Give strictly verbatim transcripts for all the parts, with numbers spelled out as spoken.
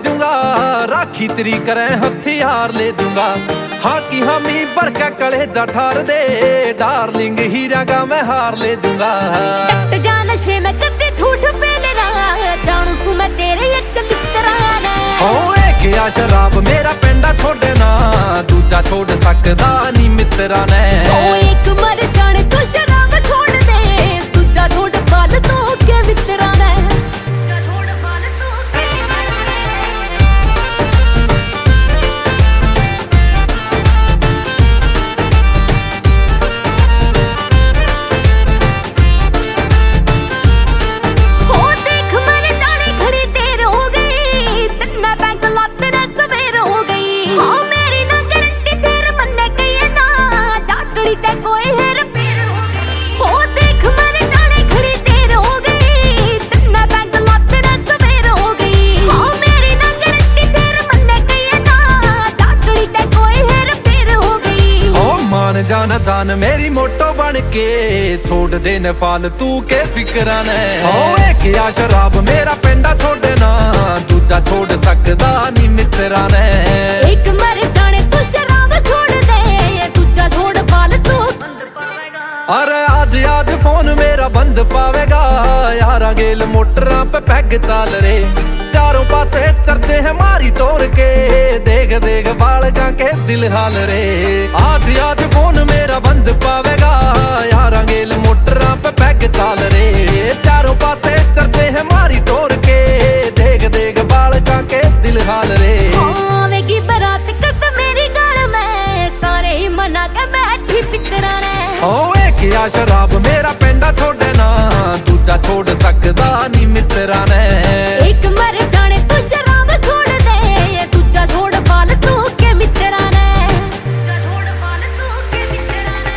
दूंगा, राखी तेरी करे हथियार ले दूंगा। हाँ की हामी भर के कलेजा ठार दे, डार्लिंग हीरा का मैं हार ले दूंगा। डट जा नशे में करते झूठ पे ले रहा, जानू सू मैं तेरे ये चलितरा ने। हो एक या शराब मेरा पेंडा छोड़ देना, दूजा छोड़ सकदा नी मित्रा ने। हो एक मर जाने तू शराब छोड़ दे, दूजा छोड़ फालतू के मित्रा ने। दूजा छोड़ फालतू के हो देख मैंने जाने घड़ी देर हो गई, तिन्ना बैंक लाते ने सवेर हो गई। हाँ मेरी ना गारंटी फिर मन्ने गई है ना, जाटड़ी ते कोई हेर फेर हो गई। हो देख मैंने जाने घड़ी देर हो गई, तिन्ना बैंक लाते ने सवेर हो गई। हाँ मेरी ना गारंटी फिर मन्ने गई है ना, जाटड़ी ते कोई हेर फेर हो गई। ओ मान जाना जान मेरी मोटो बन के, छोड़ देने फालतू के फिक्रा ने। ओ एक या शराब मेरा पेंडा छोड़ देना, दूजा छोड़ सकदा नी मित्रा ने। एक मर जाने तू शराब छोड़ दे, दूजा छोड़ फालतू बंद पावेगा। अरे आज आज फोन मेरा बंद पावेगा, यारा गेल मोटरा पे पैग चाल रे। चारों पासे चर्चे है मारी तोड़ के, देख देख बालका के दिल हाल रे। आज आज फोन मेरा बंद पावेगा, यारा गेल मोटरा पे पैग चाल रे। चारों पासे चर्चे है मारी तोड़ के, देख देख बालका के दिल हाल रे। आवेगी बारात करता मेरी गाल में, सारे ही मना के बैठी पितरा ने। ओ एक या शराब मेरा पेंडा छोड़ देना, दूजा छोड़ सकदा नी मित्रा ने। एक मर जाने तू शराब छोड़ दे, दूजा छोड़ फालतू के मित्रा ने। दूजा छोड़ फालतू के मित्रा ने।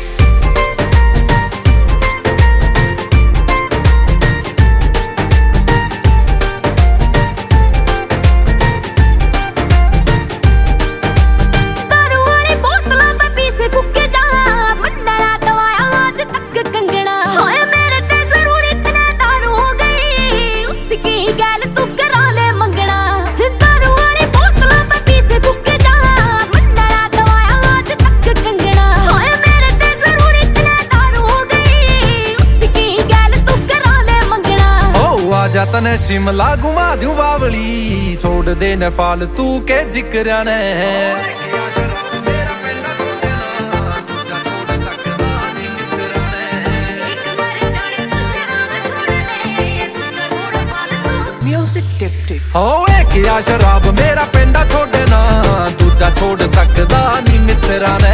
दारू वाली बोतलां में पी से फुके जा, मन्ना ना दवाया आज तक कंगना। हाय मेरे ते जरूर इतना दारू हो गई, उसकी गैल तू करा ले मंगना। दारू वाली बोतलां में पी से फुके जा, मन्ना ना दवाया आज तक कंगना। हाय मेरे ते जरूर इतना दारू हो गई, उसकी गैल तू करा ले मंगना। ओ आजा तने शिमला घुमा दूं बावली, छोड़ देने फालतू के जिक्रा ने। म्यूजिक टिप टिप हो एक या शराब मेरा पेंडा छोड़ देना, दूजा छोड़ सकदा नी मित्रा ने।